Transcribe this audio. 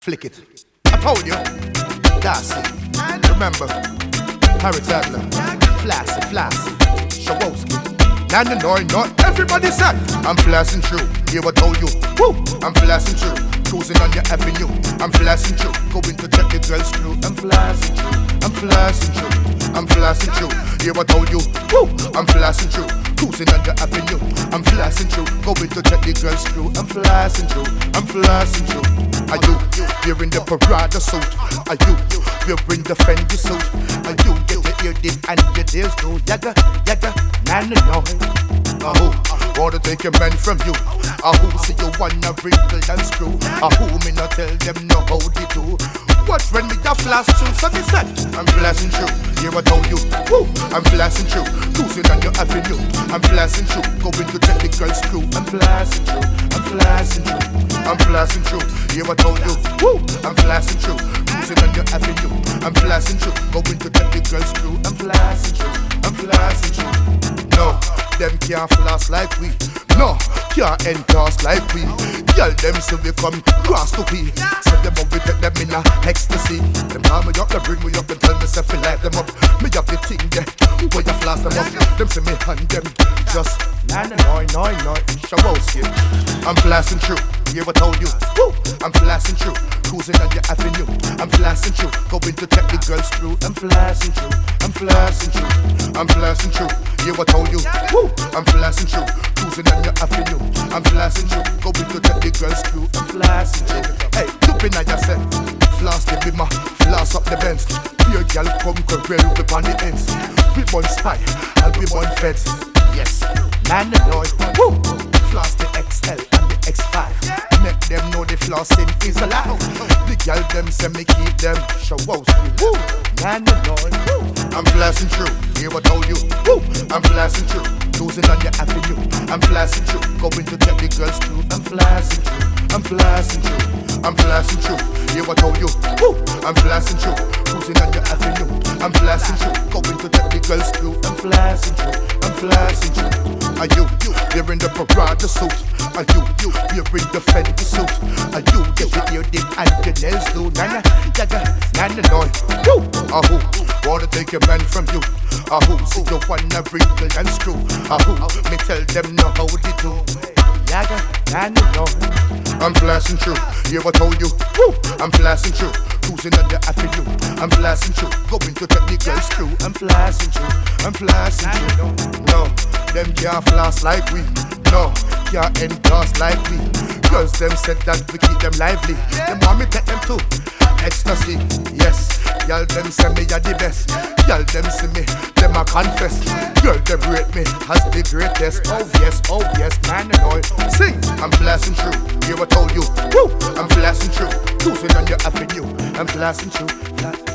Flick it. I told you. That's it. Remember. Harry Tadler. Flashy. Shawowski. Nana Noy, not everybody said I'm flashing through. Yeah, I told you. Woo! I'm flashing through. Cruising on your avenue. I'm flashing through. Going to check the girls through. I'm flashing through. I'm flashing through. I'm flashing through. Yeah, I told you. Woo! I'm flashing through. Cruising on your avenue. I'm flashing through. Going to check the girls through. I'm flashing through. I'm flashing through. Are you wearing the Prada suit? Are you wearing the Fendi suit? Are you get the ear dip and your nails do? Yaga, nana no. Who wanna take your man from you? Who say you wanna wrinkle and screw? Who me not tell them no how they do? Watch when me a flash through, so me said I'm flashing through. Yeah, I told you. Woo! I'm flashing through. Cruising on your avenue. I'm flashing through. Going to check the girls through. I'm flashing through. I'm flashing through. I'm flashing through. Yeah, I told you. Woo! I'm flashing through. Cruising on your avenue. I'm flashing through. Going to check the girls through. I'm flashing through. I'm flashing through. No, them can't flash like we. No, can't endorse like we. Girl, them so we come cross to we. So them up, we take them in a ecstasy. Them call me up, they bring me up and tell me self light them up. Me have the thing there, where you flash them up. Them see me hand them just nine, Shawowski. I'm flashing through, yeah, I told you. Woo! I'm flashing through, cruising on your avenue. I'm flashing through, going to check the girls through. I'm flashing through, I'm flashing through, I'm flashing through, yeah, I told you. Woo! I'm flashing through, cruising on your avenue. I'm flashing through, going to check the girls through. I'm flashing through. Hey, looping at yourself. Flash the bimmer, flash up the Benz. Here, girl, come compare with on the ends. We burn spy, and we burn feds. Yes, man, the noise. Woo! Flash the XL and the X5. Make them know the flossing is alive. The girl them say me keep them Shawowski. Woo! Man, the noise. Woo! I'm flashing through. Here I told you. Woo! I'm flashing through. Cruising on your avenue. I'm flashing through. Going to check the girls through. I'm flashing through. I'm flashing through. I'm flashing through. Here I told you. Woo! I'm flashing through. Cruising on your avenue. I'm flashing through. Going to check the girls through. I'm flashing through. I'm flashing through. Are you wearing the Prada suit? Are you wearing the Fendi suit? Are you get the ear dip and your nails do? Nana, yaga, nana noy. Woo! Who wanna take your man from you? Who say you wanna wrinkle and screw? Who me tell them no how they do? Yaga, nana noy. I'm flashing through, yeah, I told you. Woo! I'm flashing through, cruising on the avenue. I'm flashing through, going to check the girls through. I'm flashing through, I'm flashing through. No, them can't flash like we. No, can't endorse like we. Girls them said that we keep them lively. Them want me take them to ecstasy. Yes, y'all them say me are the best. Y'all them see me, them a confess. Girl them rate me as the greatest. Oh yes, man and boy. Sing, I'm flashing through. Yeah, I told you. Woo! I'm flashing through. Cruising on your avenue. I'm flashing through.